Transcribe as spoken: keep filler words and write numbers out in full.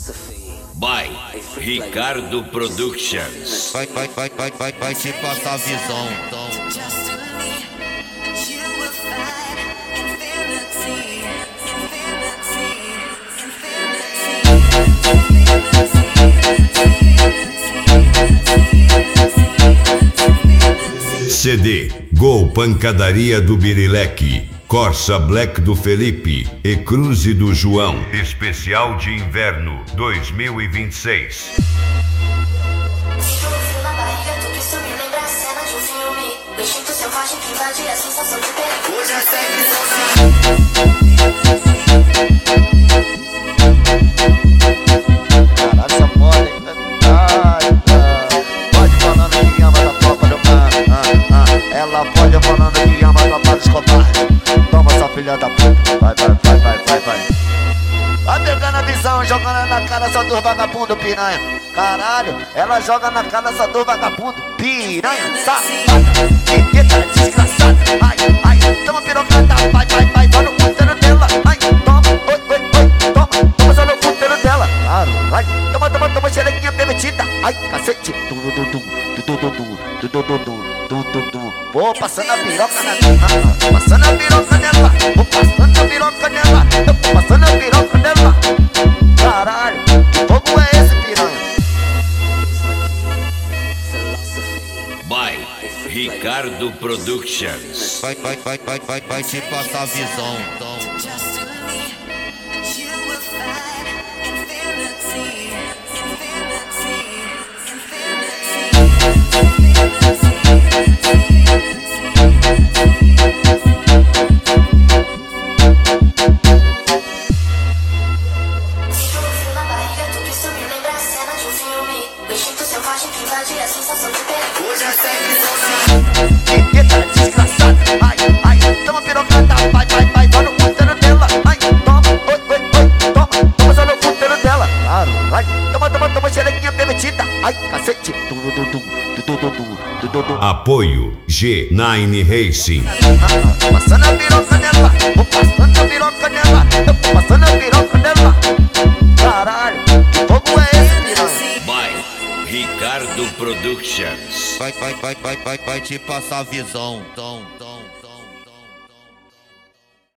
By Ricardo Productions. Vai, vai, vai, vai, vai, vai te passar a visão. Então. C D Gol Pancadaria do Birileque, Corsa Black do Felipe e Cruze do João. Especial de Inverno dois mil e vinte e seis. Hoje é sempre Caralho, essa moda, hein? Ai, ai. Pode falando que ama da tropa do ah, ah, ah. Ela pode falando que ama da tropa dos covardes. Toma essa filha da puta. Vai, vai, vai, vai, vai, vai. Vai pegando a visão, jogando na cara só dos vagabundo piranha. Caralho, ela joga na cara só dos vagabundo piranha. Safada, teta desgraçada. Ai, ai, toma pirocada. Vai, vai, vai, vai no puteiro dela. Ai, toma, oi, oi, oi, toma, toma só no puteiro dela. Claro, vai, toma, toma, toma xerequinha permitida. Ai, cacete, du, du, du, du, du, du, du, du, du, du, du, du, du. Vou passando a piroca na nela, passando a piroca nela, vou passando a piroca nela, eu vou passando a piroca nela. Caralho, que fogo é esse, piranha? By Ricardo Productions. Vai, vai, vai, vai, vai, vai te passar a visão. Então. Hoje é sempre Teta desgraçada. Ai, ai, toma pirocada. Vai, vai, vai, vai no puteiro dela. Ai, toma, oi, oi, oi, toma, toma só no puteiro dela. Claro, vai, toma, toma, toma xerequinha permitida. Ai, cacete, du, du, du, du, du, du, du, du, du. Apoio G nove Racing. Passando a piroca nela, vou passando a piroca nela, eu vou passando a piroca nela. Caralho, que fogo é esse, piranha? By Ricardo Productions. Vai, vai, vai, vai, vai, vai te passar a visão. Então, então.